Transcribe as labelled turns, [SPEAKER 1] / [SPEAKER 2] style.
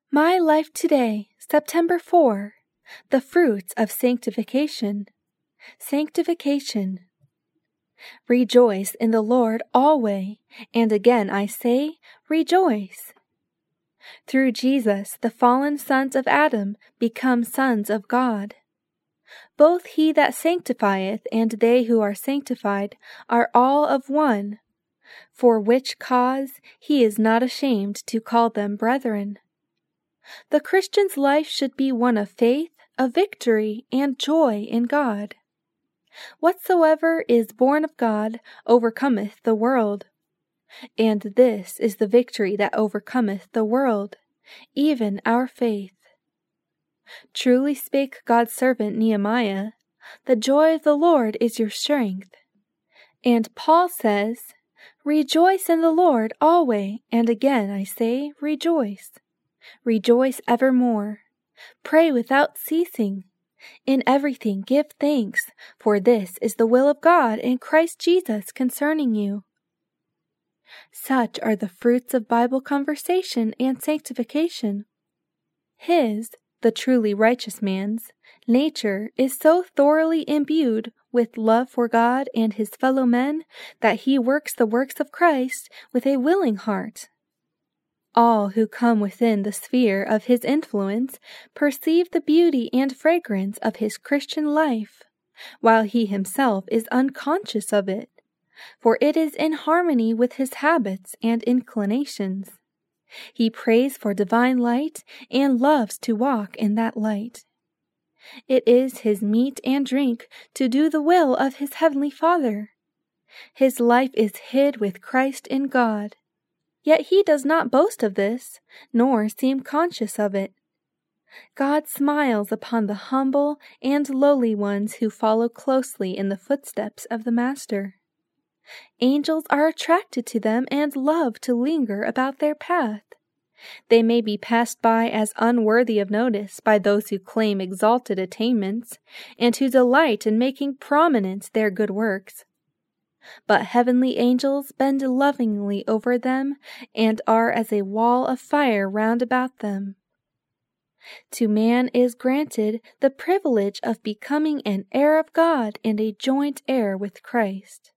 [SPEAKER 1] My Life Today, September 4. The Fruits of Sanctification. Sanctification. Rejoice in the Lord always, and again I say, rejoice. Through Jesus the fallen sons of Adam become sons of God. Both he that sanctifieth and they who are sanctified are all of one, for which cause he is not ashamed to call them brethren. The Christian's life should be one of faith, of victory, and joy in God. Whatsoever is born of God overcometh the world. And this is the victory that overcometh the world, even our faith. Truly spake God's servant Nehemiah, "The joy of the Lord is your strength." And Paul says, "Rejoice in the Lord always, and again I say, rejoice. Rejoice evermore. Pray without ceasing. In everything give thanks, for this is the will of God in Christ Jesus concerning you." Such are the fruits of Bible conversation and sanctification. His, the truly righteous man's, nature is so thoroughly imbued with love for God and his fellow men that he works the works of Christ with a willing heart. All who come within the sphere of his influence perceive the beauty and fragrance of his Christian life, while he himself is unconscious of it, for it is in harmony with his habits and inclinations. He prays for divine light and loves to walk in that light. It is his meat and drink to do the will of his heavenly Father. His life is hid with Christ in God. Yet he does not boast of this, nor seem conscious of it. God smiles upon the humble and lowly ones who follow closely in the footsteps of the Master. Angels are attracted to them and love to linger about their path. They may be passed by as unworthy of notice by those who claim exalted attainments, and who delight in making prominent their good works. But heavenly angels bend lovingly over them and are as a wall of fire round about them. To man is granted the privilege of becoming an heir of God and a joint heir with Christ.